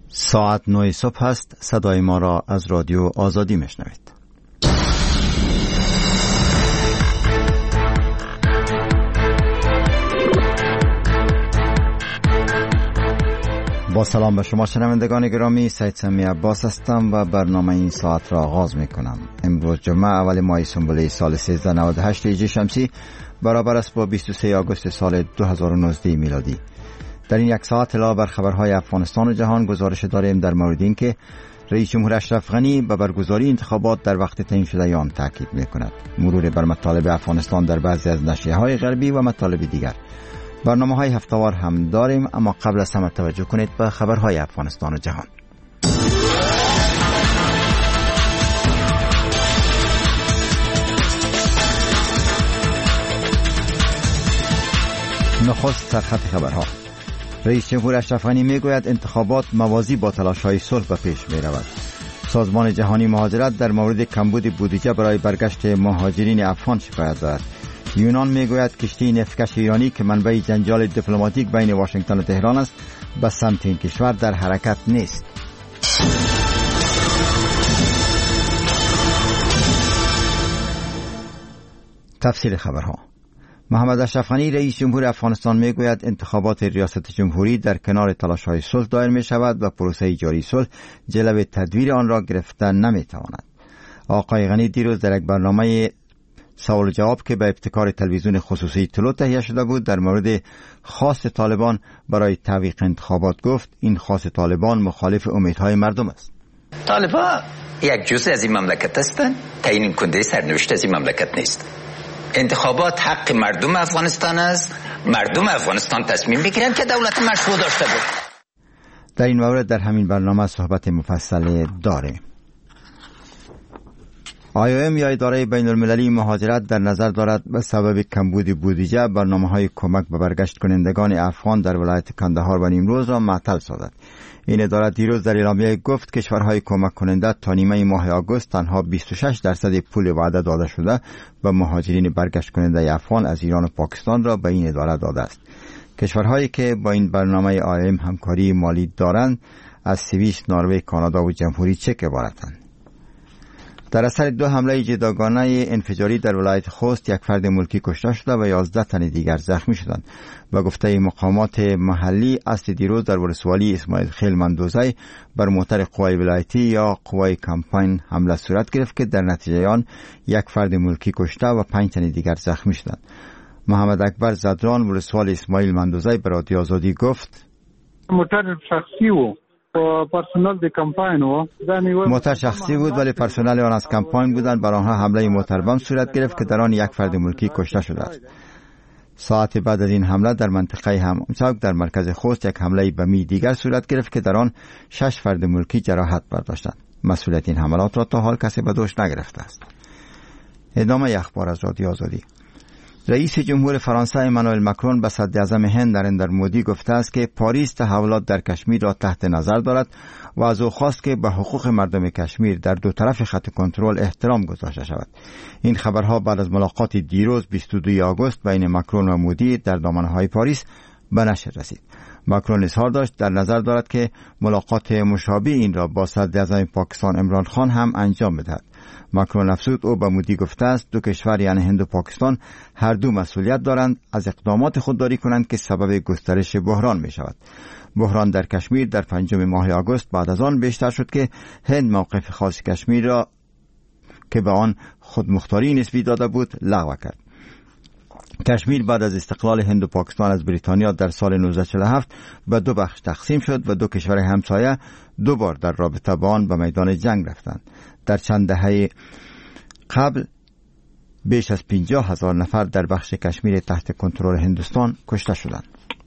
ساعت 9 صبح است. صدای ما را از رادیو آزادی میشنوید. با سلام به شما شنوندگان گرامی، سید سمی عباس هستم و برنامه این ساعت را آغاز می کنم. امروز جمعه اول ماه سنبله سال 1398 هجری شمسی برابر است با 23 آگوست سال 2019 میلادی. در این یک ساعت علاوه بر خبرهای افغانستان و جهان گزارش داریم در مورد اینکه رئیس جمهور اشرف غنی به برگزاری انتخابات در وقت تعیین شده آن تاکید می‌کند. مرور بر مطالب افغانستان در بعضی از نشریه‌های غربی و مطالب دیگر. برنامه‌های هفته‌وار هم داریم، اما قبل از همه توجه کنید به خبرهای افغانستان و جهان. نخست سرخط خبرها. رئیس جمهور اشرف غنی میگوید انتخابات موازی با تلاش‌های صلح به پیش می‌رود. سازمان جهانی مهاجرت در مورد کمبود بودجه برای برگشت مهاجرین افغان شکایت دارد. یونان میگوید کشتی نفتکش ایرانی که منبع جنجال دیپلماتیک بین واشنگتن و تهران است به سمت این کشور در حرکت نیست. تفصیل خبرها. محمد اشرف غنی رئیس جمهور افغانستان میگوید انتخابات ریاست جمهوری در کنار تلاش‌های صلح دایر می شود و پروسه جاری صلح جلو تدویر آن را گرفتن نمی تواند. آقای غنی دیروز در یک برنامه سوال و جواب که به ابتکار تلویزیون خصوصی طلوع تهیه شده بود در مورد خواست طالبان برای تعویق انتخابات گفت این خواست طالبان مخالف امیدهای مردم است. طالبان یک جزء از این مملکت هستند، تعیین کننده سرنوشت از این مملکت نیست. انتخابات حق مردم افغانستان است. مردم افغانستان تصمیم میگیرند که دولت مشروع داشته باشد. در این مورد در همین برنامه صحبت مفصل داریم. IOM یا اداره بین المللی مهاجرت در نظر دارد به سبب کمبود بودجه برنامه‌های کمک به برگشت کنندگان افغان در ولایت کندهار و نیمروز را معطل سازد. این اداره دیروز در اعلامیه گفت کشورهای کمک کننده تا نیمه ماه آگوست تنها 26% پول وعده داده شده به مهاجرین برگشت کننده افغان از ایران و پاکستان را به این اداره داده است. کشورهایی که با این برنامه IOM همکاری مالی دارند از سوئیس، نروژ، کانادا و جمهوری چک عبارتند. در اثر 2 حمله جداگانه انفجاری در ولایت خوست یک فرد ملکی کشته شده و 11 تن دیگر زخمی شدند. به گفته مقامات محلی اصل دیروز در ولسوالی اسماعیل خیل مندوزی بر موتر قوای ولایتی یا قوای کمپاین حمله صورت گرفت که در نتیجه آن یک فرد ملکی کشته و 5 تن دیگر زخمی شدند. محمد اکبر زدران ولسوال اسماعیل مندوزی به رادیو آزادی گفت موتر شخصی و پرسنل دی کمپاین و موتر شخصی بود ولی پرسنل آن از کمپاین بودند. بر آنها حمله موتر بم صورت گرفت که در آن یک فرد ملکی کشته شده است. ساعت بعد از این حمله در منطقه همچوک در مرکز خوست یک حمله بمی دیگر صورت گرفت که در آن 6 فرد ملکی جراحت برداشتند. مسئولیت این حملات را تا حال کسی به دوش نگرفته است. ادامه اخبار از رادیو آزادی. رئیس جمهور فرانسه امانوئل مکرون به صدر اعظم هند نریندر مودی گفته است که پاریس تحولات در کشمیر را تحت نظر دارد و از او خواست که به حقوق مردم کشمیر در دو طرف خط کنترل احترام گذاشته شود. این خبرها بعد از ملاقات دیروز 22 آگوست بین مکرون و مودی در دامنه‌های پاریس به نشر رسید. مکرون اظهار داشت در نظر دارد که ملاقات مشابه این را با صدر اعظم پاکستان عمران خان هم انجام بدهد. مکرون افزود او به مودی گفته است دو کشور یعنی هند و پاکستان هر دو مسئولیت دارند از اقدامات خودداری کنند که سبب گسترش بحران می شود. بحران در کشمیر در 5 ماه آگوست بعد از آن بیشتر شد که هند موقف خاص کشمیر را که به آن خودمختاری نسبی داده بود لغو کرد. کشمیر بعد از استقلال هند و پاکستان از بریتانیا در سال 1947 به 2 بخش تقسیم شد و 2 کشور همسایه 2 بار در رابطه با آن به میدان جنگ رفتند. در چند دهه قبل بیش از 50,000 نفر در بخش کشمیر تحت کنترل هندوستان کشته شدند.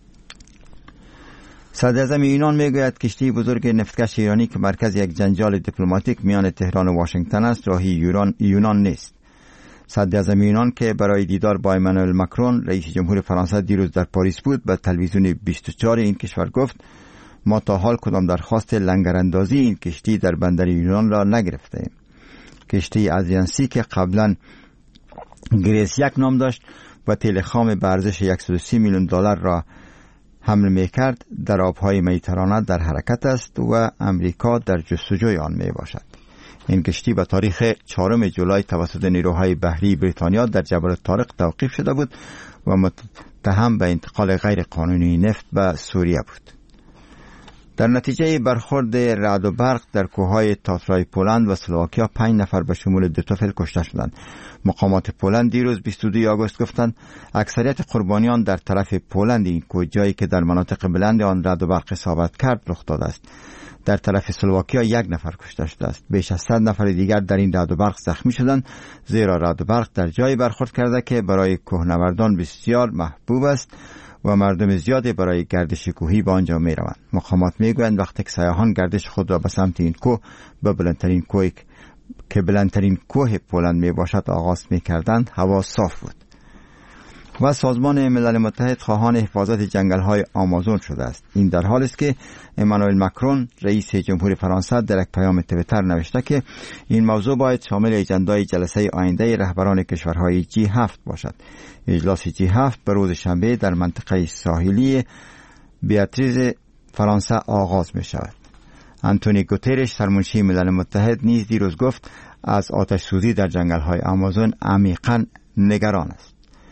صدر اعظم یونان میگوید کشتی بزرگ نفتکش ایرانی که مرکز یک جنجال دیپلماتیک میان تهران و واشنگتن است راهی یونان نیست. صدر اعظم یونان که برای دیدار با امانوئل مکرون رئیس جمهور فرانسه دیروز در پاریس بود به تلویزیون 24 این کشور گفت ما تا حال کدام درخواست لنگراندازی این کشتی در بندر یونان را نگرفتیم. کشتی ازینسی که قبلا گریس یک نام داشت و تیل خام به ارزش $130 میلیون را حمل می کرد در آبهای مدیترانه در حرکت است و امریکا در جستجوی آن می باشد. این کشتی به تاریخ 4 جولای توسط نیروهای بحری بریتانیا در جبل طارق توقیف شده بود و متهم به انتقال غیر قانونی نفت به سوریه بود. در نتیجه برخورد رعد و برق در کوههای تاترای پولند و اسلواکیا 5 نفر به شمول 2 طفل کشته شدند. مقامات پولند دیروز 22 آگوست گفتند اکثریت قربانیان در طرف پولند این کوه، جایی که در مناطق بلند آن رعد و برق اصابت کرد، رخ داده است. در طرف اسلواکیا 1 نفر کشته شده است. بیش از 100 نفر دیگر در این رعد و برق زخمی شدند، زیرا رعد و برق در جایی برخورد کرده که برای کوهنوردان بسیار محبوب است و مردم زیادی برای گردش کوهی به آنجا می روند. مقامات می گویند وقتی که سیاحان گردش خود را به سمت این کوه به بلندترین کوه پولند می باشد آغاز می کردند، هوا صاف بود. و سازمان ملل متحد خواهان حفاظت جنگل های آمازون شده است. این در حالی است که امانوئل مکرون رئیس جمهور فرانسه در یک پیام توییتر نوشته که این موضوع باید شامل اجندای جلسه آینده رهبران کشورهای G7 باشد. اجلاس G7 به روز شنبه در منطقه ساحلی بیاتریز فرانسه آغاز می شود. آنتونی گوترش سرمنشی ملل متحد نیز دیروز گفت از آتش سوزی در جنگل های آمازون عمیقاً نگران است.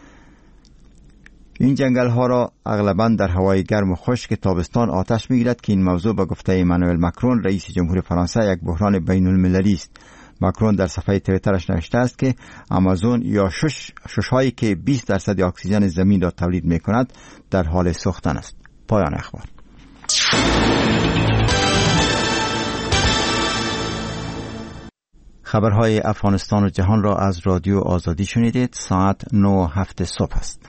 این جنگل ها را اغلباً در هوای گرم و خشک تابستان آتش میگیرد که این موضوع به گفته امانوئل مکرون رئیس جمهور فرانسه یک بحران بین المللی است. مکرون در صفحه توییترش نوشته است که آمازون یا شش هایی که 20% اکسیژن زمین را تولید می کند در حال سوختن است. پایان اخبار. خبرهای افغانستان و جهان را از رادیو آزادی شنیدید. ساعت 9:07 صبح است.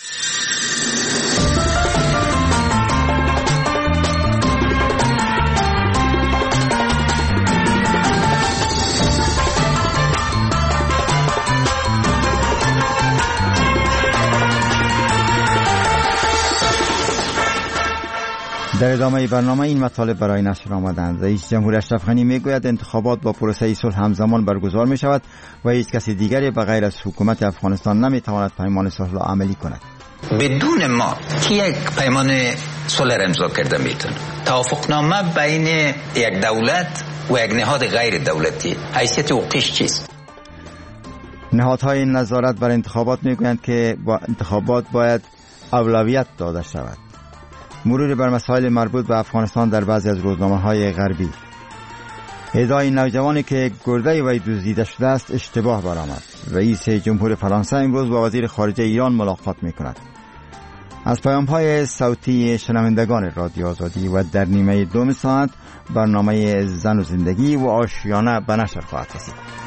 در ادامه برنامه این مطالب برای نشر آمدند. رئیس جمهور اشرف غنی میگوید انتخابات با پروسه صلح همزمان برگزار می شود و هیچ کسی دیگری بغیر از حکومت افغانستان نمی تواند پیمان صلح را عملی کند. بدون ما کی یک پیمان صلح را امضا کرده میتونه؟ توافقنامه بین یک دولت و یک نهاد غیر دولتی حیثیت حقوقیش چیست؟ نهادهای نظارت بر انتخابات میگویند که با انتخابات باید اولویت داده شود. مرور بر مسائل مربوط به افغانستان در بعضی از روزنامه‌های غربی. ادعای نوجوانی که گرده وی دزدیده شده است اشتباه برآمد. رئیس جمهور فرانسه امروز با وزیر خارجه ایران ملاقات می‌کند. از پیام‌های صوتی شنوندگان رادیو آزادی و در نیمه دوم ساعت برنامه زن و زندگی و آشیانه به نشر خواهد رسید.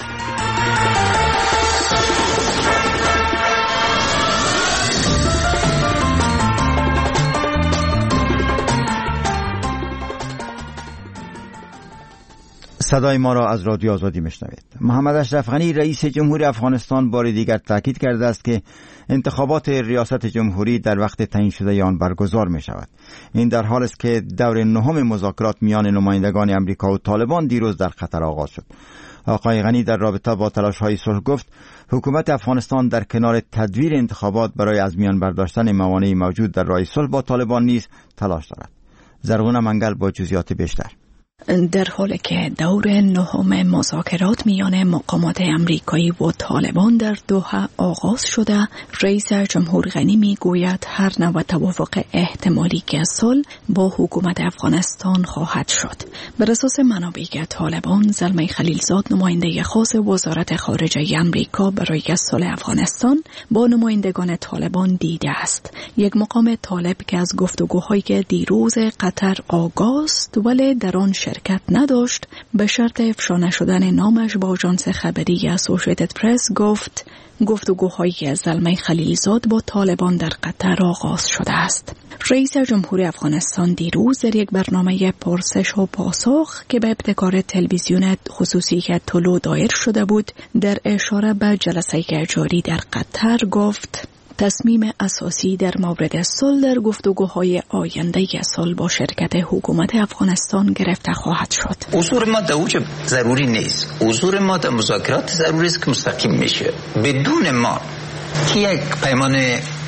صدای ما را از رادیو آزادی میشنوید. محمد اشرف غنی رئیس جمهور افغانستان بار دیگر تاکید کرده است که انتخابات ریاست جمهوری در وقت تعیین شده آن برگزار می شود. این در حالی است که دور 9 مذاکرات میان نمایندگان امریکا و طالبان دیروز در قطر آغاز شد. آقای غنی در رابطه با تلاش‌های صلح گفت حکومت افغانستان در کنار تدویر انتخابات برای از میان برداشتن موانع موجود در راه صلح با طالبان نیز تلاش دارد. زرغونه منگل با جزئیات بیشتر. در حالی که دور 9 مذاکرات میان مقامات امریکایی و طالبان در دوحه آغاز شده، رئیس جمهور غنی میگوید هر نوع توافق احتمالی که صلح با حکومت افغانستان خواهد شد. بر اساس منابع طالبان، زلمه خلیلزاد نماینده خاص وزارت خارجه امریکا برای صلح افغانستان با نمایندگان طالبان دیده است. یک مقام طالب که از گفتگوهایی که دیروز قطر آغاز ولی در آن شرکت نداشت به شرط افشا نشدن نامش با آژانس خبری اسوسییتد پرس گفت گفتگوهایی که زلمه خلیلزاد با طالبان در قطر آغاز شده است. رئیس جمهور افغانستان دیروز در یک برنامه پرسش و پاسخ که به ابتکار تلویزیون خصوصی که طلوع دایر شده بود در اشاره به جلسه جاری در قطر گفت تصمیم اساسی در مورد صلح در گفتگوهای آینده صلح با شرکت حکومت افغانستان گرفته خواهد شد. حضور ما در اوج ضروری نیست. حضور ما در مذاکرات ضروری است که مستقیم میشه. بدون ما که یک پیمان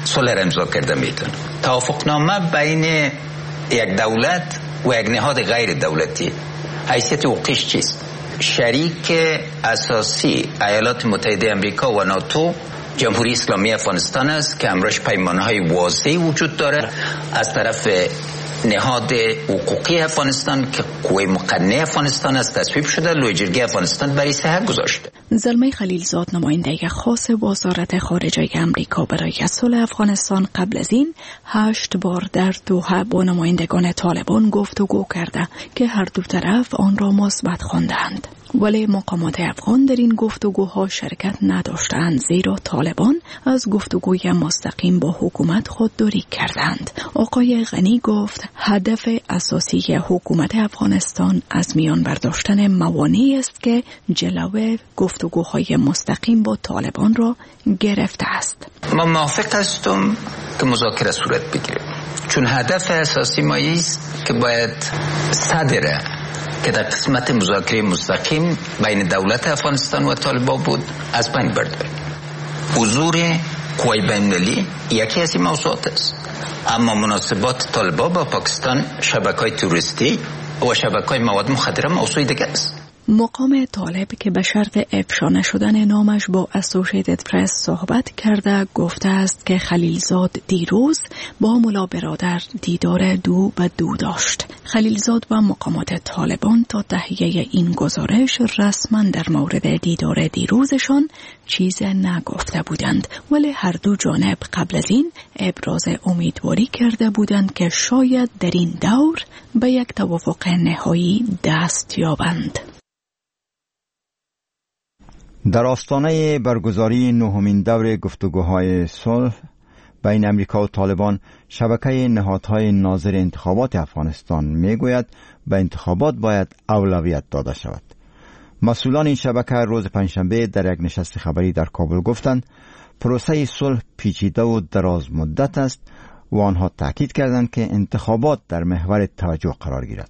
صلح را امضا کرده میتونه. توافقنامه بین یک دولت و یک نهاد غیر دولتی حیثیت حقوقیش چیست؟ شریک اساسی ایالات متحده آمریکا و ناتو جمهوری اسلامی افغانستان است که امروز پیمانهای واضحی وجود داره از طرف نهاد حقوقی افغانستان که قوه مقننه افغانستان است تصویب شده، لوی جرگه افغانستان برای صحت گذاشته. زلمه خلیلزاد نماینده خاص وزارت خارجه آمریکا برای صلح افغانستان قبل از این 8 بار در دوحه با نمایندگان طالبان گفتگو کرده که هر دو طرف آن را مثبت خواندند. ولی مقامات افغان در این گفتگوها شرکت نداشتند زیرا طالبان از گفتگوی مستقیم با حکومت خودداری کردند. آقای غنی گفت هدف اساسی حکومت افغانستان از میان برداشتن موانعی است که جلوی گفتگوهای مستقیم با طالبان را گرفته است. ما موافق هستم که مذاکره صورت بگیره، چون هدف اساسی ما است که باید صدره که در قسمت مذاکره مستقیم بین دولت افغانستان و طالبان بود از بین برداریم. حضور قوای بین‌المللی یکی از این موضوعات است، اما مناسبات طالبان با پاکستان، شبکه‌های توریستی و شبکه‌های مواد مخدره موضوع دیگه است. مقام طالب که به شرط افشا نشدن نامش با اسوسییتد پرس صحبت کرده گفته است که خلیلزاد دیروز با ملا برادر دیدار دو به دو داشت. خلیلزاد و مقامات طالبان تا تهیه این گزارش رسما در مورد دیدار دیروزشان چیز نگفته بودند، ولی هر دو جانب قبل از این ابراز امیدواری کرده بودند که شاید در این دور به یک توافق نهایی دست یابند. در آستانه برگزاری نهمین دور گفتگوهای صلح بین امریکا و طالبان، شبکه نهادهای ناظر انتخابات افغانستان میگوید به انتخابات باید اولویت داده شود. مسئولان این شبکه روز پنجشنبه در یک نشست خبری در کابل گفتند پروسه صلح پیچیده و دراز مدت است و آنها تاکید کردند که انتخابات در محور توجه قرار گیرد.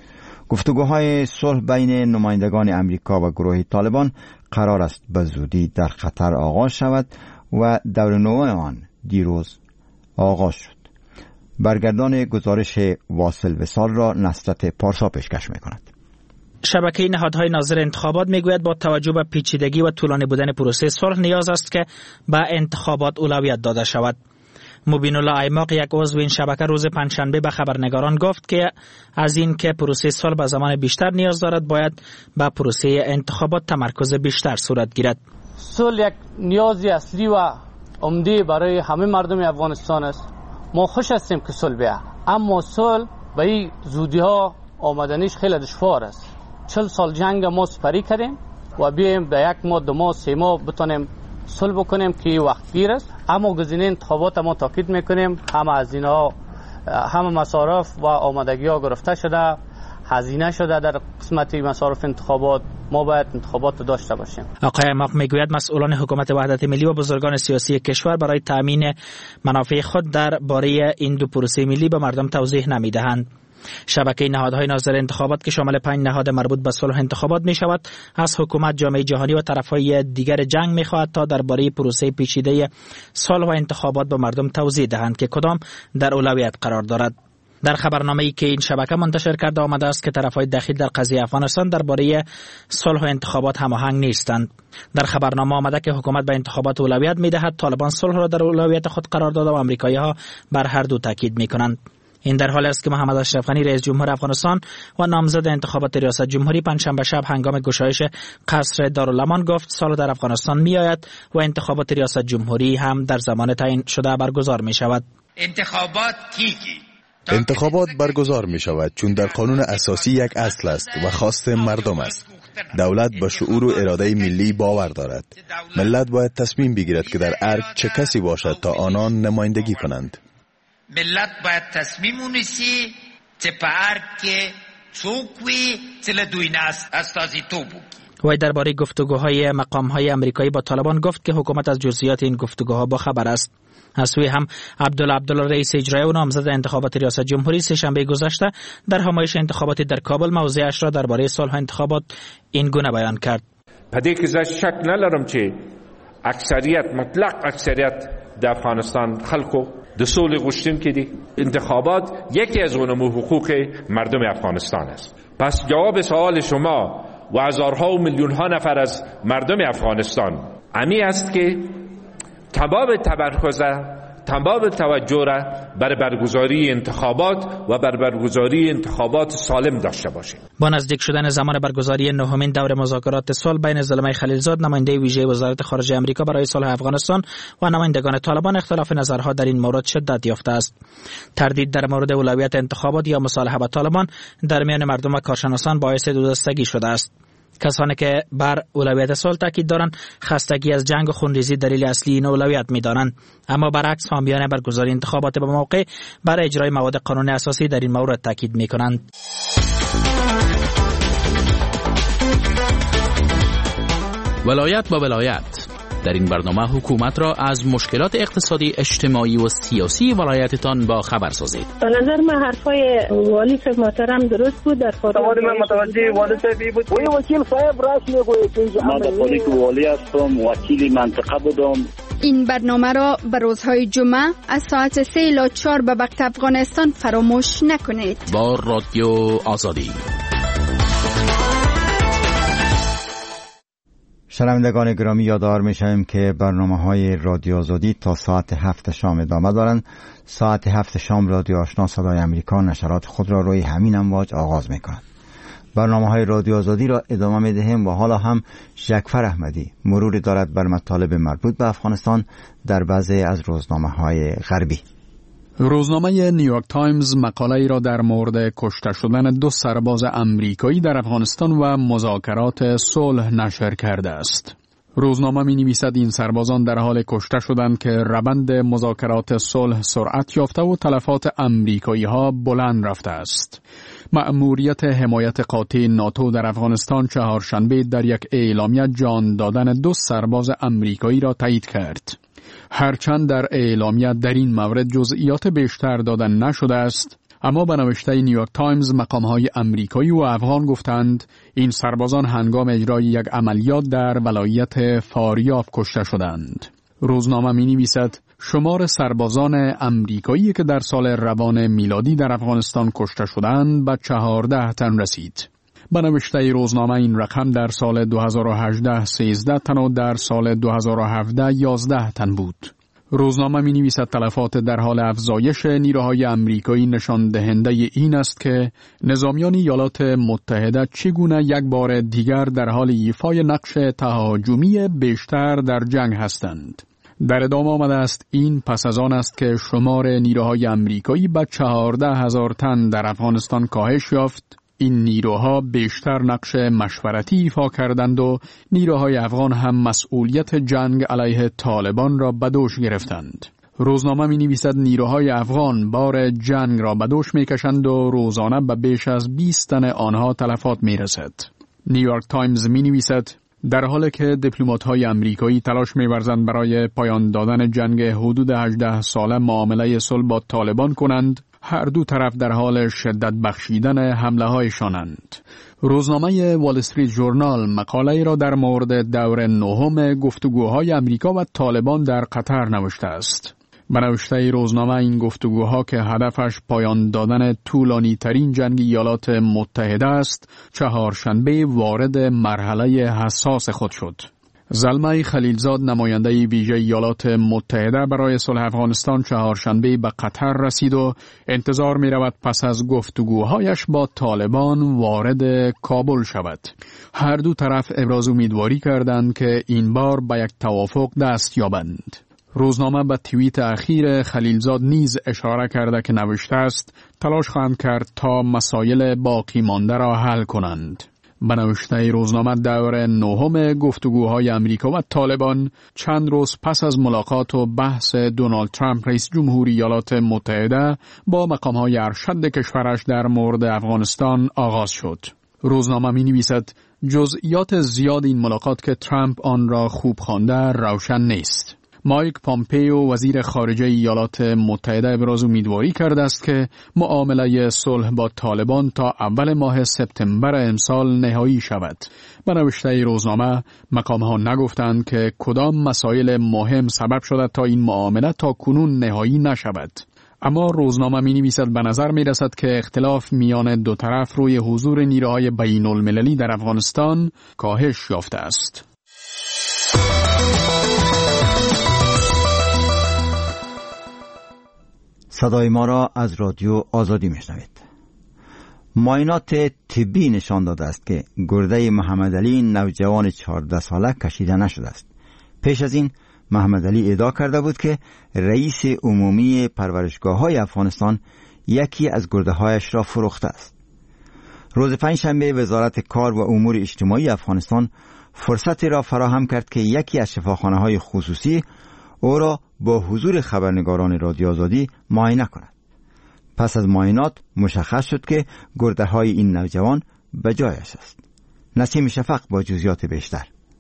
گفتگوهای صلح بین نمایندگان امریکا و گروه طالبان قرار است به زودی در قطر آغاز شود و دور نوع آن دیروز آغاز شد. برگردان گزارش واصل وصال را نصرت پارسا پیشکش می‌کند. شبکه نهادهای ناظر انتخابات میگوید با توجه به پیچیدگی و طولانی بودن پروسه صلح نیاز است که به انتخابات اولویت داده شود. مبین الله ایماق یک عضو این شبکه روز پنجشنبه به خبرنگاران گفت که از این که پروسه صلح به زمان بیشتر نیاز دارد باید به پروسه انتخابات تمرکز بیشتر صورت گیرد. صلح یک نیازی اصلی و عمده برای همه مردم افغانستان است. ما خوش هستیم که صلح بیاد، اما صلح به این زودی ها آمدنیش خیلی دشوار است. 40 سال جنگ ما سپری کردیم و بیایم به یک ماه 2 ماه 3 ماه بتونیم صلح بکنیم که وقت گیر است. اما گزینه انتخابات ما تاکید میکنیم همه از اینها همه مصارف و آمادگی ها گرفته شده، هزینه شده در قسمت مصارف انتخابات. ما باید انتخابات داشته باشیم. آقای ایماق میگوید مسئولان حکومت وحدت ملی و بزرگان سیاسی کشور برای تامین منافع خود درباره این دو پروسه ملی به مردم توضیح نمیدهند. شبکه نهادهای ناظر انتخابات که شامل 5 نهاد مربوط به صلح انتخابات می شود از حکومت، جامعه جهانی و طرفهای دیگر جنگ می خواهد تا درباره پروسه پیچیده صلح و انتخابات به مردم توضیح دهند که کدام در اولویت قرار دارد. در خبرنامه‌ای که این شبکه منتشر کرده آمده است که طرفهای دخیل در قضیه افغانستان درباره صلح و انتخابات هماهنگ نیستند. در خبرنامه آمده که حکومت به انتخابات اولویت می‌دهد، طالبان صلح را در اولویت خود قرار داده و آمریکایی‌ها بر هر دو تاکید می‌کنند. این در حالی است که محمد اشرف غنی رئیس جمهور افغانستان و نامزد انتخابات ریاست جمهوری پنجشنبه شب هنگام گشایش قصر دارالامان گفت صلح در افغانستان می‌آید و انتخابات ریاست جمهوری هم در زمان تعیین شده برگزار می‌شود. انتخابات برگزار می شود چون در قانون اساسی یک اصل است و خواست مردم است. دولت به شعور و اراده ملی باور دارد. ملت باید تصمیم بگیرد که در ارگ چه کسی باشد تا آنان نمایندگی کنند. ملت باید تصمیم ونیسي چې په ارګ کې څوک وي چې له دوی نه استازیتوب وکړي. وی درباره گفتگوهای مقامهای امریکایی با طالبان گفت که حکومت از جزئیات این گفتگوها با خبر است. از سوی هم عبدالله رئیس اجرایی و نامزد انتخابات ریاست جمهوری سه‌شنبه گذشته در همایش انتخاباتی در کابل موضعش را درباره صلح انتخابات این گونه بیان کرد. په دې کې زه شک نه لرم چې اکثریت مطلق اکثریت در افغانستان خلکو د سولې غوښتونکي دي. انتخابات یکی از اونمو حقوق مردم افغانستان است. پس جواب سوال شما و هزارها و میلیون ها نفر از مردم افغانستان امی است که تمام تمرکز تمام توجه را بر برگزاری انتخابات و بر برگزاری انتخابات سالم داشته باشیم. با نزدیک شدن زمان برگزاری نهمین دور مذاکرات صلح بین زلمه خلیلزاد نماینده ویژه وزارت خارجه آمریکا برای صلح افغانستان و نمایندگان طالبان، اختلاف نظرها در این مورد شدت یافته است. تردید در مورد اولویت انتخابات یا مصالحه با طالبان در میان مردم و کارشناسان باعث دودستگی شده است. کسانی که بر اولویت صلح تاکید دارند خستگی از جنگ و خونریزی دلیل اصلی این اولویت می‌دانند، اما برعکس حامیان برگزاری انتخابات به موقع برای اجرای مواد قانون اساسی در این مورد تاکید می‌کنند. ولایت با ولایت. در این برنامه حکومت را از مشکلات اقتصادی، اجتماعی و سیاسی ولایتتان با خبر سازید. به نظر من حرفای والی صاحب محترم درست بود. در سوال من متوجه والی صاحبی بود. وکیل صاحب راست میگوید. من در حالی که والی هستم، وکیل منطقه بودم. این برنامه را به روزهای جمعه از ساعت 3 الی 4 به وقت افغانستان فراموش نکنید. با رادیو آزادی. شنوندگان گرامی، یادآور می‌شویم که برنامه‌های رادیو آزادی تا ساعت 7 شام ادامه دارند. ساعت 7 شام رادیو آشنا صدای امریکا نشرات خود را روی همین امواج آغاز می‌کند. برنامه‌های رادیو آزادی را ادامه می‌دهیم و حالا هم جعفر احمدی مروری دارد بر مطالب مربوط به افغانستان در بعضی از روزنامه‌های غربی. روزنامه نیویورک تایمز مقاله‌ای را در مورد کشته شدن 2 سرباز امریکایی در افغانستان و مذاکرات صلح نشر کرده است. روزنامه می‌نویسد این سربازان در حال کشته شدند که روند مذاکرات صلح سرعت یافته و تلفات امریکایی‌ها بلند رفته است. مأموریت حمایت قاطع ناتو در افغانستان چهارشنبه در یک اعلامیه جان دادن 2 سرباز امریکایی را تایید کرد. هرچند در اعلامیه در این مورد جزئیات بیشتر دادن نشده است، اما به نوشته نیویورک تایمز مقام‌های امریکایی و افغان گفتند این سربازان هنگام اجرای یک عملیات در ولایت فاریاب کشته شدند. روزنامه می‌نویسد شمار سربازان امریکایی که در سال روان میلادی در افغانستان کشته شدند به 14 تن رسید. به نوشته روزنامه این رقم در سال 2018 13 تن و در سال 2017 11 تن بود. روزنامه می نویسد تلفات در حال افزایش نیروهای امریکایی نشان دهنده این است که نظامیان ایالات متحده چگونه یک بار دیگر در حال ایفای نقش تهاجمی بیشتر در جنگ هستند. در ادامه آمده است این پس از آن است که شمار نیروهای امریکایی به 14,000 تن در افغانستان کاهش یافت. این نیروها بیشتر نقش مشورتی ایفا کردند و نیروهای افغان هم مسئولیت جنگ علیه طالبان را به دوش گرفتند. روزنامه می نویسد نیروهای افغان بار جنگ را به دوش می کشند و روزانه به بیش از 20 تن آنها تلفات می رسد. نیویورک تایمز می نویسد در حالی که دیپلمات‌های امریکایی تلاش می‌ورزند برای پایان دادن جنگ حدود 18 ساله معامله صلح با طالبان کنند، هر دو طرف در حال شدت بخشیدن حمله‌هایشانند. روزنامه وال استریت ژورنال مقاله‌ای را در مورد دور نهم گفتگوهای امریکا و طالبان در قطر نوشته است. به نوشته روزنامه این گفتگوها که هدفش پایان دادن طولانی ترین جنگ ایالات متحده است، چهارشنبه وارد مرحله حساس خود شد. زلمه خلیلزاد نماینده ویژه ایالات متحده برای صلح افغانستان چهارشنبه به قطر رسید و انتظار می رود پس از گفتگوهایش با طالبان وارد کابل شود. هر دو طرف ابراز امیدواری کردند که این بار به یک توافق دست یابند. روزنامه به توییت اخیر خلیلزاد نیز اشاره کرده که نوشته است تلاش خواهند کرد تا مسائل باقی مانده را حل کنند. به نوشته روزنامه دور نهم گفتگوهای امریکا و طالبان چند روز پس از ملاقات و بحث دونالد ترامپ رئیس جمهوری ایالات متحده با مقام‌های ارشد کشورش در مورد افغانستان آغاز شد. روزنامه می نویسد جزئیات زیاد این ملاقات که ترامپ آن را خوب خوانده روشن نیست. مایک پامپیو وزیر خارجه ایالات متحده ابراز امیدواری کرده است که معامله صلح با طالبان تا اول ماه سپتامبر امسال نهایی شود. به نوشته روزنامه مقام‌ها نگفتند که کدام مسائل مهم سبب شده تا این معامله تا کنون نهایی نشود. اما روزنامه می‌نویسد به نظر می‌رسد که اختلاف میان دو طرف روی حضور نیروهای بین‌المللی در افغانستان کاهش یافته است. صدای ما را از رادیو آزادی میشنوید. معاینات طبی نشان داده است که گرده محمد علی نوجوان 14 ساله کشیده نشده است. پیش از این محمد علی ادعا کرده بود که رئیس عمومی پرورشگاه‌های افغانستان یکی از گرده‌هایش را فروخته است. روز پنجشنبه وزارت کار و امور اجتماعی افغانستان فرصتی را فراهم کرد که یکی از شفاخانه‌های خصوصی او را با حضور خبرنگاران رادیو آزادی معاینه کند. پس از معاینات مشخص شد که گرده‌های این نوجوان به جایش است. نسیم شفق با جزئیات بیشتر.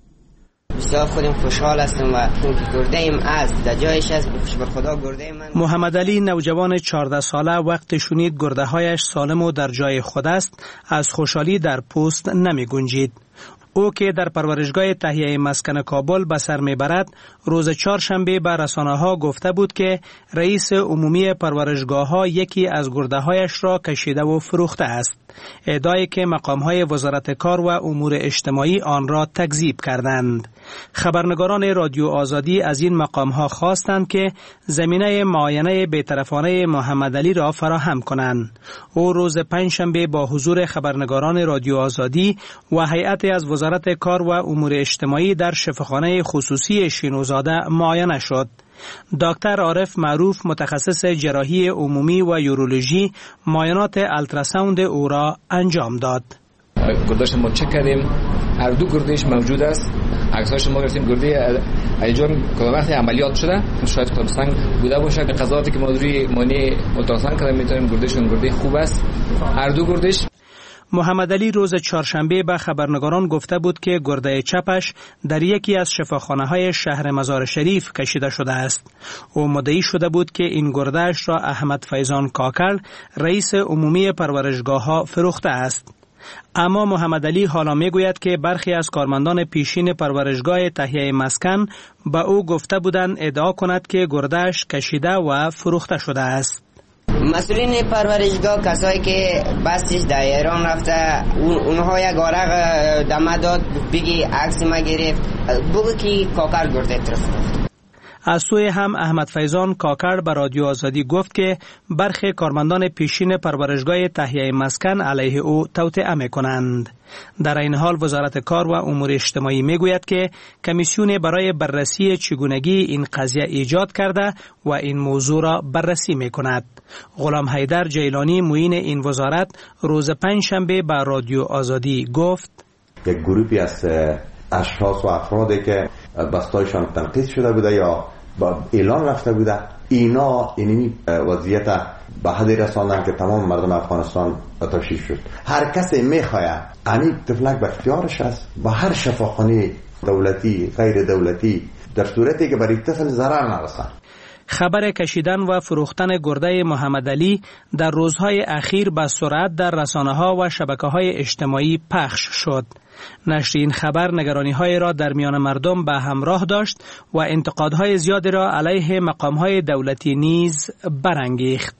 بسیار خودم خوشحال هستم و گرده ایم از در جایش است. خوش به خدا گرده من. محمد علی نوجوان 14 ساله وقت شنید گرده هایش سالم و در جای خود است از خوشحالی در پوست نمی گنجید. او که در پرورشگاه تهیه مسکن کابل به سر میبرد روز چهارشنبه به رسانه‌ها گفته بود که رئیس عمومی پرورشگاه‌ها یکی از گرده‌هایش را کشیده و فروخته است. ادعایی که مقام‌های وزارت کار و امور اجتماعی آن را تکذیب کردند. خبرنگاران رادیو آزادی از این مقام‌ها خواستند که زمینه معاینه بی‌طرفانه محمد علی را فراهم کنند. او روز پنجشنبه با حضور خبرنگاران رادیو آزادی و هیئتی از وزارت کار و امور اجتماعی در شفاخانه خصوصی شینوزاده معاینه شد. دکتر عارف معروف متخصص جراحی عمومی و یورولوژی معاینات التراساوند او را انجام داد. گرده‌اش ما چک کردیم، هر دو گرده‌اش موجود است. عکساش ما گرفتیم. گرده ایجان که وقتی عملیات شده شاید سنگ بوده باشه. قضاوتی که ما روی مانع التراساوند کردیم میتونیم گردهشون گرده خوب است. هر دو گردهش. محمد علی روز چهارشنبه به خبرنگاران گفته بود که گرده چپش در یکی از شفاخانه‌های شهر مزار شریف کشیده شده است. او مدعی شده بود که این گرده‌اش را احمد فیضان کاکل رئیس عمومی پرورشگاه‌ها فروخته است. اما محمد علی حالا میگوید که برخی از کارمندان پیشین پرورشگاه تهیه مسکن به او گفته بودند ادعا کند که گرده‌اش کشیده و فروخته شده است. مسئولین پرورشگاه کسایی که بستش در ایران رفته اونها یک ورق دمه داد بگی عکس ما گرفت بگو که کاکر گرده طرف. از سوی هم احمد فیضان کاکر به رادیو آزادی گفت که برخی کارمندان پیشین پرورشگاه تهیه مسکن علیه او توطئه می‌کنند. در این حال وزارت کار و امور اجتماعی میگوید که کمیسیون برای بررسی چگونگی این قضیه ایجاد کرده و این موضوع را بررسی می‌کند. غلام حیدر جیلانی معین این وزارت روز پنجشنبه به رادیو آزادی گفت یک گروهی از اشخاص و افرادی که بستایشان تنقیص شده بوده یا با اعلان رفته بوده اینا اینی وضعیت به حدی رساندن که تمام مردم افغانستان تشویش شد. هر کسی میخواید این تفلک به اختیارش است با هر شفاخانه دولتی غیر دولتی در صورتی که برای طفل ضرر نرسد. خبر کشیدن و فروختن گرده محمد علی در روزهای اخیر به سرعت در رسانه‌ها و شبکه‌های اجتماعی پخش شد. نشر این خبر نگرانی‌های را در میان مردم به همراه داشت و انتقادهای زیادی را علیه مقام‌های دولتی نیز برانگیخت.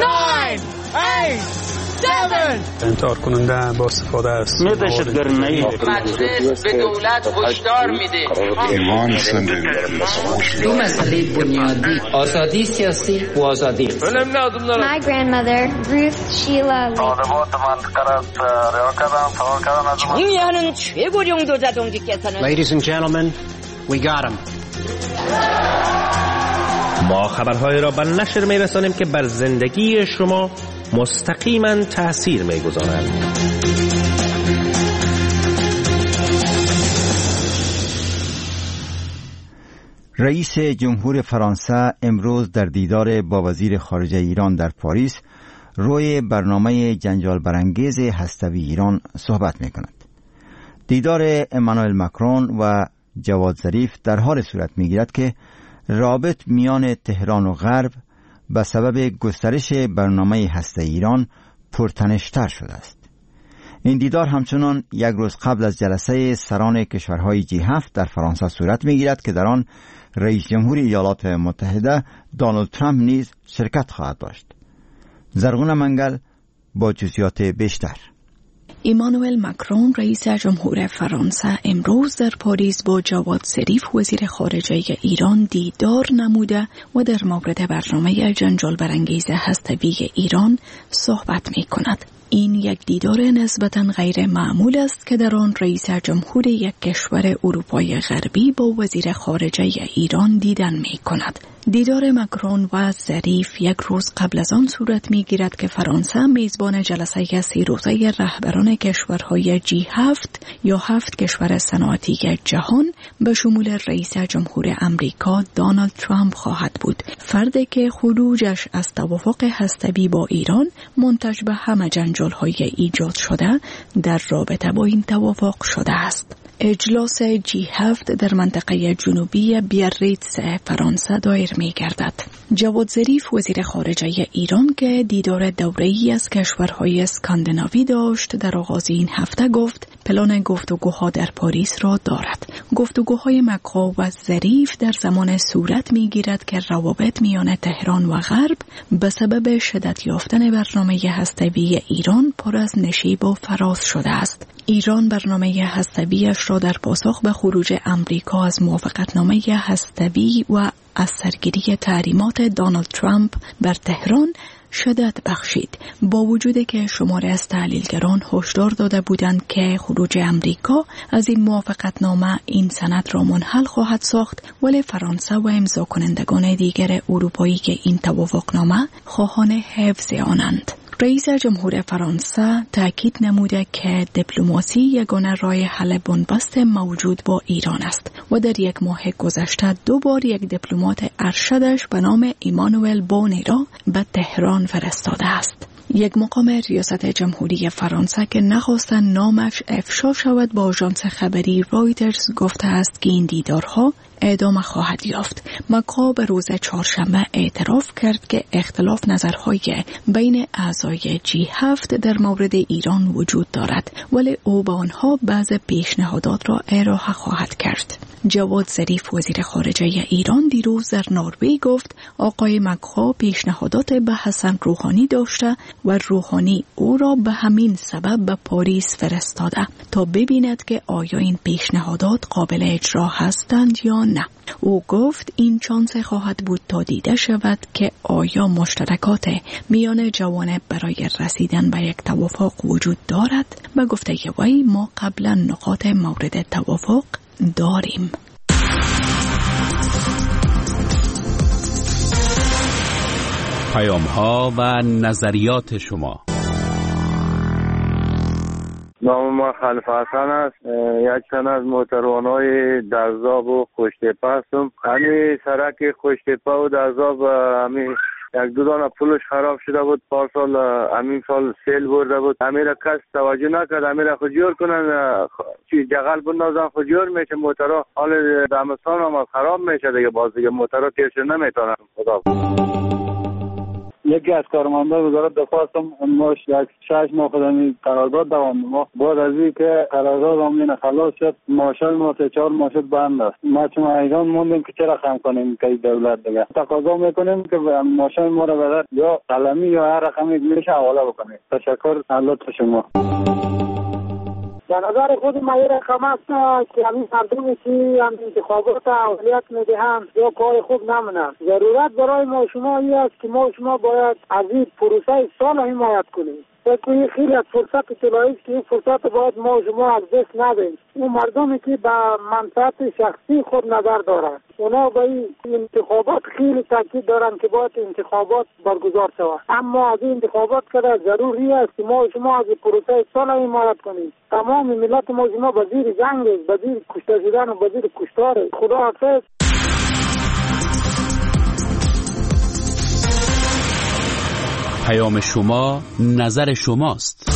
9 8 7 انتحار کننده با استفاده است. دهشتگرانه‌ای مجلس به دولت هشدار میده. ایمان زندگی دو مسئله بنیادی آزادی سیاسی و آزادی My grandmother Ruth Sheila 정의하는 최고령 도자동지께서는 Ladies and gentlemen, we got him. ما خبرهای را به نشر می‌رسانیم که بر زندگی شما مستقیما تأثیر می‌گذارند. رئیس جمهور فرانسه امروز در دیدار با وزیر خارجه ایران در پاریس روی برنامه جنجال برانگیز هسته‌ای ایران صحبت می‌کند. دیدار امانوئل ماکرون و جواد ظریف در حال صورت می‌گیرد که رابط میان تهران و غرب به سبب گسترش برنامه هسته ایران پرتنش‌تر شده است. این دیدار همچنان یک روز قبل از جلسه سران کشورهای G7 در فرانسه صورت می‌گیرد که در آن رئیس جمهور ایالات متحده دونالد ترامپ نیز شرکت خواهد داشت. زرغون منگل با جزئیات بیشتر. ایمانوئل ماکرون رئیس جمهور فرانسه امروز در پاریس با جواد ظریف وزیر خارجه ایران دیدار نموده و در مورد برنامه جنجال برانگیز هسته‌ای ایران صحبت می‌کند. این یک دیدار نسبتاً غیر معمول است که در آن رئیس جمهور یک کشور اروپای غربی با وزیر خارجه ایران دیدن می‌کند. دیدار ماکرون و ظریف یک روز قبل از آن صورت می‌گیرد که فرانسه میزبان جلسه 3 روزه رهبران کشورهای G7 یا 7 کشور صنعتی جهان به شمول رئیس جمهور امریکا دونالد ترامپ خواهد بود، فردی که خروجش از توافق هسته‌ای با ایران منتج به همه جنجال‌های ایجاد شده در رابطه با این توافق شده است. اجلاس G7 در منطقه جنوبی بیاریتز فرانسه دایر می گردد. جواد ظریف وزیر خارجه ایران که دیدار دوره‌ای از کشورهای اسکاندیناوی داشت در آغاز این هفته گفت پلان گفتگوها در پاریس را دارد. گفتگوهای ماکرون و ظریف در زمان صورت می گیرد که روابط میان تهران و غرب به سبب شدت یافتن برنامه هسته‌ای ایران پر از نشیب و فراز شده است. ایران برنامه هسته‌ای‌اش را در پاسخ به خروج امریکا از موافقتنامه هسته‌ای و از سرگیری تحریمات دونالد ترامپ بر تهران شدت بخشید، با وجودی که شماری از تحلیلگران هشدار داده بودند که خروج امریکا از این موافقتنامه این سند را منحل خواهد ساخت، ولی فرانسه و امضا کنندگان دیگر اروپایی که این توافقنامه خواهان حفظ آنند. رئیس جمهور فرانسه تاکید نموده که دیپلماسی یگانه راه حل بنبست موجود با ایران است و در یک ماه گذشته 2 بار یک دیپلمات ارشدش به نام ایمانوئل بونی را به تهران فرستاده است. یک مقام ریاست جمهوری فرانسه که نخواستن نامش افشا شود با آژانس خبری رایترز گفته است که این دیدارها ادامه خواهد یافت. ماکرون به روز چهارشنبه اعتراف کرد که اختلاف نظرهای بین اعضای G7 در مورد ایران وجود دارد، ولی او به آنها بعض پیشنهادات را ارائه خواهد کرد. جواد ظریف وزیر خارجه ایران دیروز در نروژ گفت آقای ماکرون پیشنهادات به حسن روحانی داشته و روحانی او را به همین سبب به پاریس فرستاده تا ببیند که آیا این پیشنهادات قابل اجرا هستند یا نه. او گفت این شانس خواهد بود تا دیده شود که آیا مشترکات میان جوانب برای رسیدن به یک توافق وجود دارد. به گفته وی ما قبلا نقاط مورد توافق داریم. پیام‌ها و نظریات شما. نام ما خلیفه حسن است. یک تن از موتروانای درزاب و خوشتپه هستم. همین سرک خوشتپه و درزاب همین 1-2 دانه پولش خراب شده بود. پارسال همین سال سیل برده بود. همین را کس توجه نکرد. همین را خود جور کنن، جغل بندازن خود جور میشه. موترها حال دمستان هم خراب میشه دیگه. باز دیگه موترها تیرش نمیتونن. خدا یکی از کارمندان وزارت دفاع هستم. ما 6 ماه خدمی قرارداد دوام ما بعد از اینکه قرارداد همین خلاص شد ماشین ما 3-4 ماه بند است. ما چون ایران موندیم که چرا خم کنیم که دولت دیگه تقاضا میکنیم که ماشین ما را بدن یا قلمی یا هر رقمی میشه حواله بکنه. تشکر. الله شما. به نظر خود ما این رقم است که همین مردمی که هم انتخابات اولویت میدهند یا کار خوب نمونند. ضرورت برای ما شما این است که ما شما باید از این پروسه سال حمایت کنیم. فکر خیلی از فرصت طلایی است که این فرصت باید ما شما از دست ندهیم. اون مردمی که به منفعت شخصی خود نظر دارند اونا به این انتخابات خیلی تاکید دارند که باید انتخابات برگزار شود. اما از این انتخابات که ضروری است که ما شما از پروسه سال حمایت کنیم. تمام ملت ما شما به زیر جنگ است، به زیر کشته شدن و به زیر کشتار. خدا حافظ. پیام شما نظر شماست.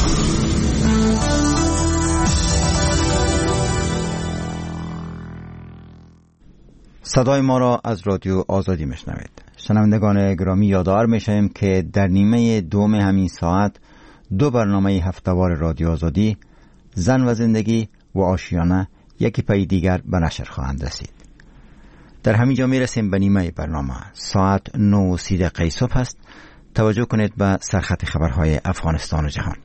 صدای ما را از رادیو آزادی میشنوید. شنوندگان گرامی، یادآور میشیم که در نیمه دوم همین ساعت 2 برنامه هفته‌وار رادیو آزادی، زن و زندگی و آشیانه، یکی پی دیگر به نشر خواهند رسید. در همین جا میرسیم به نیمه برنامه. ساعت 9:30 صبح است. توجه کنید به سرخط خبرهای افغانستان و جهان.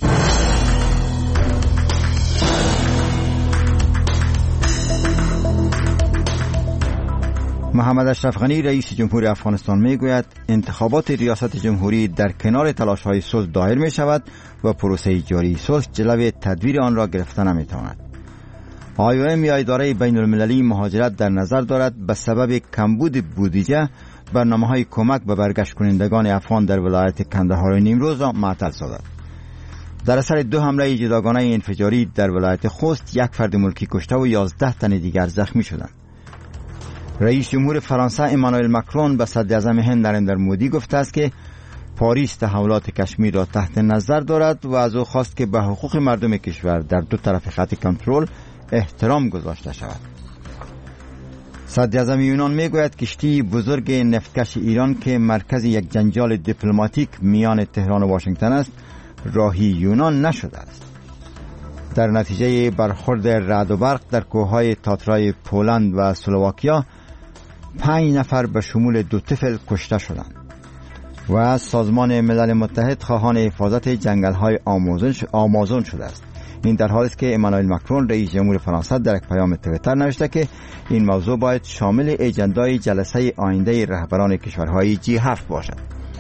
محمد اشرف غنی رئیس جمهور افغانستان میگوید انتخابات ریاست جمهوری در کنار تلاش‌های صلح دایر می شود و پروسه جاری صلح جلوی تدویر آن را گرفته نمی تواند. IOM یا اداره بین المللی مهاجرت در نظر دارد به سبب کمبود بودجه برنامه‌های کمک به برگشت کنندگان افغان در ولایت کندهار و نیمروز را معطل سازد. در اثر 2 حمله جداگانه انفجاری در ولایت خوست 1 فرد ملکی کشته و 11 تن دیگر زخمی شدند. رئیس جمهور فرانسه امانوئل مکرون به صدراعظم هند نریندر مودی گفته است که پاریس تحولات کشمیر را تحت نظر دارد و از او خواست که به حقوق مردم کشور در 2 طرف خط کنترل احترام گذاشته شود. صدراعظم یونان میگوید کشتی بزرگ نفتکش ایران که مرکز یک جنجال دیپلماتیک میان تهران و واشنگتن است، راهی یونان نشده است. در نتیجه برخورد رعد و برق در کوههای تاترای پولند و اسلواکیا 5 نفر به شمول 2 طفل کشته شدند. و از سازمان ملل متحد خواهان حفاظت جنگل‌های آمازون شده است. این در حالی است که امانوئل مکرون رئیس جمهور فرانسه در یک پیام توییتر نوشته که این موضوع باید شامل اجندای جلسه آینده رهبران کشورهای G7 باشد.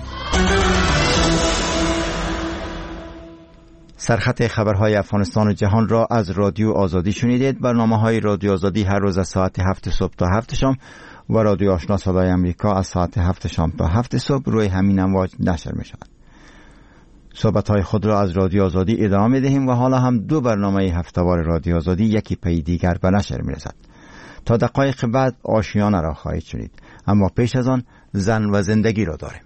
سرخط خبرهای افغانستان و جهان را از رادیو آزادی شنیدید. برنامه‌های رادیو آزادی هر روز از ساعت 7 صبح تا 7 شام و رادیو آشنا صدای امریکا از ساعت 7 شام تا 7 صبح روی همین امواج نشر می شود. صحبت‌های خود را از رادیو آزادی ادامه می دهیم و حالا هم 2 برنامه هفته‌وار رادیو آزادی یکی پی دیگر به نشر می رسد. تا دقایق بعد آشیانه را خواهید شنید، اما پیش از آن زن و زندگی را داریم.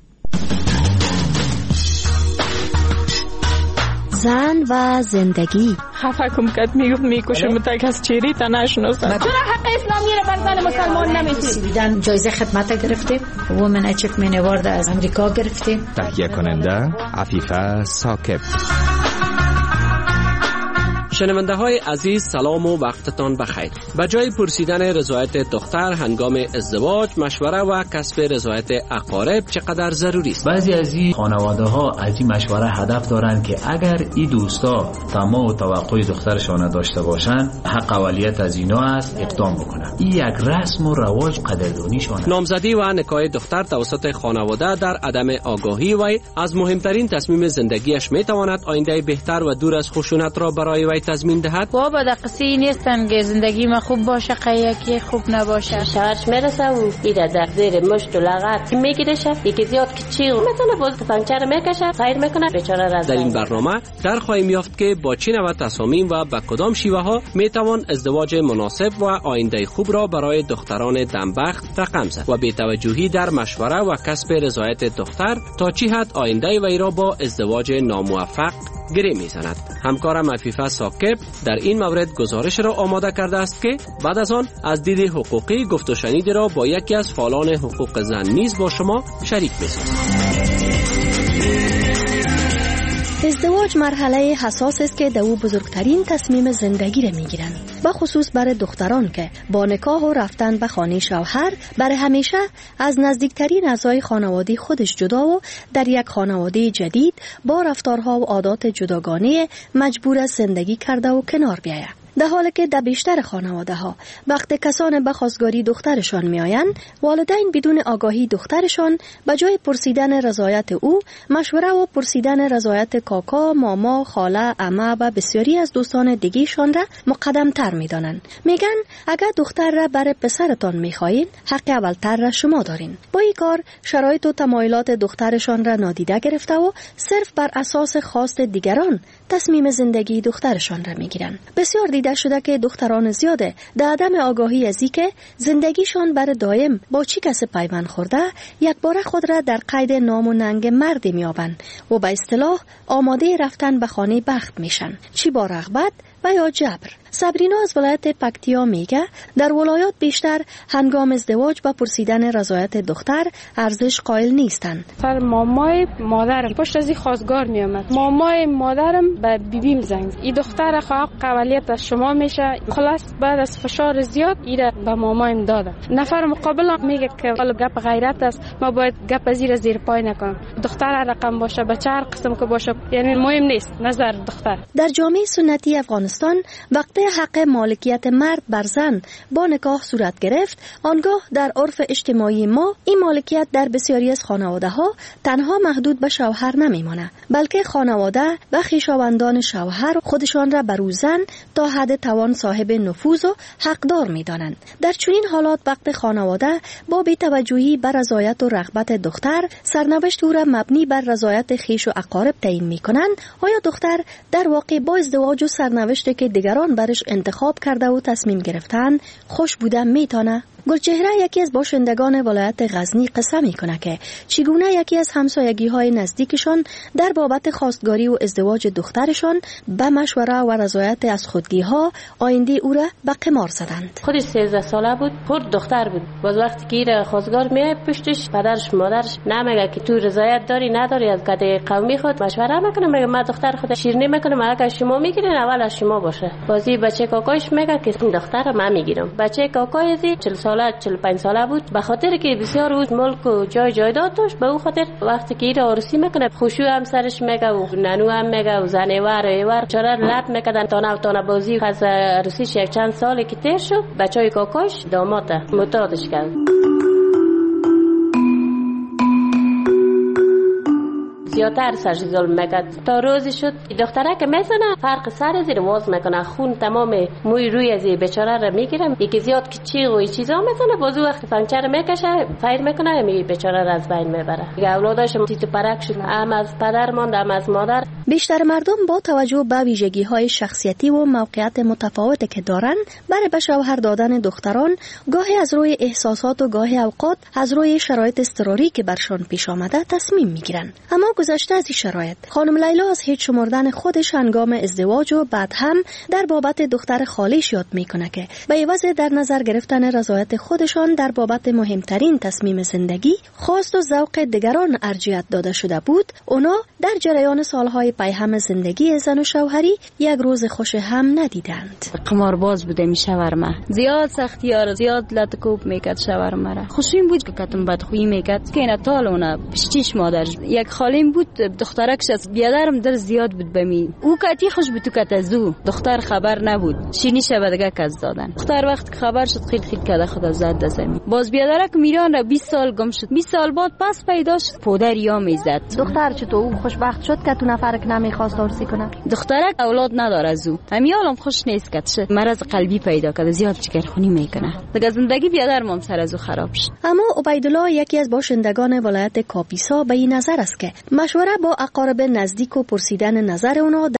زن و زندگی. خفه کم کد میکشم تک از چیری تا نشناسم. چرا حق اسلامی را بر زن مسلمان نمیدید؟ جایزه خدمت گرفتیم، وومن اچیومنت اوارد از امریکا گرفتیم. تهیه کننده عفیفه ثاقب. شنونده های عزیز، سلام و وقتتان بخیر. به جای پرسیدن رضایت دختر هنگام ازدواج، مشوره و کسب رضایت اقارب چقدر ضروری است. بعضی از این خانواده ها از این مشوره هدف دارند که اگر این دوستا طمع و توقع دخترشان داشته باشند، حق اولیت از اینا است اقدام بکنند. این یک رسم و رواج قدردانیشان. نامزدی و نکاح دختر توسط خانواده در عدم آگاهی وی از مهمترین تصمیم زندگیش میتواند آینده بهتر و دور از خشونت را برای وی تضمین دهد. و بعد قصی نیستن که زندگی ما خوب باشه که خوب نباشه. شهرش میرسه و ایده در زیر مشت و لغت میگیرشه، یکی زیاد که چی میتونه باز پنچر میکشه، خیر میکنه، بیچاره را. در این برنامه در خواهیم یافت که با چه نوع تصامیم و به کدام شیوه ها میتوان ازدواج مناسب و آینده خوب را برای دختران دمبخت رقم زد و بی توجهی در مشوره و کسب رضایت دختر تا چه حد آینده وی را با ازدواج ناموفق گره میزند. همکارم عفیفه ثاقب در این مورد گزارش را آماده کرده است که بعد از آن از دید حقوقی گفت و شنید را با یکی از فعالان حقوق زن نیز با شما شریک می‌سازیم. ازدواج مرحله حساس است که در او بزرگترین تصمیم زندگی را میگیرند، به خصوص برای دختران که با نکاح و رفتن به خانه شوهر برای همیشه از نزدیکترین اعضای خانواده خودش جدا و در یک خانواده جدید با رفتارها و عادات جداگانه مجبور از زندگی کرده و کنار بیاید. در حالی که در بیشتر خانواده ها وقت کسان به خواستگاری دخترشان می آیند، والدین بدون آگاهی دخترشان به جای پرسیدن رضایت او، مشوره و پرسیدن رضایت کاکا، ماما، خاله، عمه و بسیاری از دوستان دیگیشان را مقدم تر می دانند. میگن اگر دختر را برای پسرتان می خواهید، حق اولتر را شما دارین. با این کار شرایط و تمایلات دخترشان را نادیده گرفته و صرف بر اساس خواست دیگران تصمیم زندگی دخترشان را می گیرند. بسیار دیده شده که دختران زیاده در عدم آگاهی از اینکه زندگیشان بر دائم با چی کس پیوند خورده یک بار خود را در قید نام و ننگ مردی میابند و به اصطلاح آماده رفتن به خانه بخت میشن، چی با رغبت و یا جبر. صبرینا از ولایت پکتیا میگه در ولایات بیشتر هنگام ازدواج با پرسیدن رضایت دختر ارزش قائل نیستند. سر مامای مادرم پشت از این خواستگار میامد، مامای مادرم به بیبیم زنگ این دختر حق قبلیت از شما میشه. خلاص بعد از فشار زیاد ایره به مامایم دادم. نفر مقابل میگه که حالا گپ غیرت است، ما باید گپ زیر پای نکنم. دختر رقم باشه بچه هر قسم که باشه یعنی مهم نیست نظر دختر. در جامعه سنتی افغانستان وقتی حق مالکیت مرد بر زن با نکاح صورت گرفت، آنگاه در عرف اجتماعی ما این مالکیت در بسیاری از خانواده ها تنها محدود به شوهر نمیمانه، بلکه خانواده و خویشاوندان شوهر خودشان را بر او زن تا حد توان صاحب نفوذ و حقدار می‌دانند. در چنین حالات وقت خانواده با بی‌توجهی بر رضایت و رغبت دختر سرنوشت او را مبنی بر رضایت خویش و اقارب تعیین می‌کنند، آیا دختر در واقع با ازدواج و سرنوشتی که دیگران برش انتخاب کرده و تصمیم گرفتن خوش بودن میتونه؟ گلچهره یکی از باشندگان ولایت غزنی قصه میکنه که چگونه یکی از همسایگی‌های نزدیکشان در بابت خواستگاری و ازدواج دخترشان به مشوره و رضایت از خودگی‌ها آینده او را به قمار زدند. خودش 13 ساله بود، خود دختر بود. باز وقتی که ایره خواستگار میاد پشتش پدرش مادرش نمیگه که تو رضایت داری نداری، از قده قومی خود مشوره میکنه، میگه من دختر خود شیرینی میکنم، اگه شما میگیرین اول از شما باشه. بازی بچه کاکایش میگه که این دختر من میگیرم. بچه کاکای 40 ساله 45 ساله بود، به خاطر که بسیار روز ملک و جای جایداد داشت، به او خاطر وقتی که ایره عروسی میکنه خوشو هم سرش میگه و ننو هم میگه و زنوار چرا لب میکردن تانه بازی. از عروسیش یک چند سالی که تیر شد بچهای کاکاش داماده معتادش کرد. زیادتر سرش ظلم میکرد تا روزی شد دختره که میزنه فرق سر زیر واز میکنه، خون تمام موی روی از بیچاره را میگیرم، یکی زیاد که چیغ و چیزا میزنه، بازو وقت پنچر میکشه فایر میکنه می بیچاره را از بین میبره. دیگه اولاداش تیتو پرک شد، هم از پدر ماند هم از مادر. بیشتر مردم با توجه به ویژگی‌های شخصیتی و موقعیت متفاوتی که دارند برای به شوهر دادن دختران گاهی از روی احساسات و گاهی اوقات از روی شرایط اضطراری که برشان پیش آمده تصمیم میگیرند. اما گذشته از این شرایط خانم لیلا از هیچ شمردن خودش هنگام ازدواج و بعد هم در بابت دختر خالیش یاد میکنه که به عوض در نظر گرفتن رضایت خودشان در بابت مهمترین تصمیم زندگی خواست و ذوق دیگران ارجحیت داده شده بود. اونا در جریان سالهای پیهم زندگی زن و شوهری یک روز خوش هم ندیدند. قمارباز بوده می شاورما، زیاد سختیار زیاد لطکوب میکرد شاورما را. خوشیم بود که کتم بدخویی میکرد که اینا تالونه پشتیش مادر یک خالیم بود دخترکش از بیادرم در زیاد بود بمی او کتی خوش بود تو کت از او دختر خبر نبود شینی شب دیگه کز دادن. دختر وقت که خبر شد خیل کرده خدا زد زمین. باز بیادرک میران را 20 سال گم شد، 20 سال بعد پس پیدا شد پدر یا میزد. دختر چطور او خوشبخت شد که تو نفرک نمیخواست عروسی کنه؟ دخترک اولاد نداره از او، همیالم خوش نیست که مرض قلبی پیدا کرده، زیاد چگرخونی میکنه، دیگه زندگی بیادرم سر از او خراب شد. اما عبیدالله یکی از باشندگان ولایت کاپیسا به این نظر است که مشوره با اقارب نزدیک و پرسیدن نظر اونا